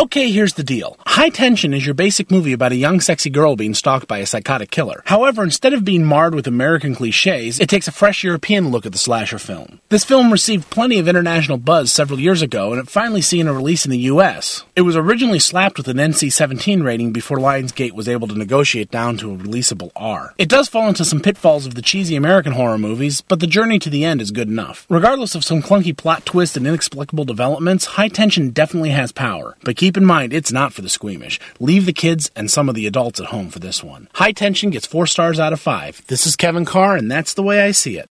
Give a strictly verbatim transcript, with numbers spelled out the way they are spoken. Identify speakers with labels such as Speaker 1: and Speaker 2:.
Speaker 1: Okay, here's the deal. High Tension is your basic movie about a young sexy girl being stalked by a psychotic killer. However, instead of being marred with American cliches, it takes a fresh European look at the slasher film. This film received plenty of international buzz several years ago, and it finally seen a release in the U S. It was originally slapped with an N C seventeen rating before Lionsgate was able to negotiate down to a releasable R. It does fall into some pitfalls of the cheesy American horror movies, but the journey to the end is good enough. Regardless of some clunky plot twists and inexplicable developments, High Tension definitely has power. But keep in mind, it's not for the squeamish. Leave the kids and some of the adults at home for this one. High Tension gets four stars out of five. This is Kevin Carr, and that's the way I see it.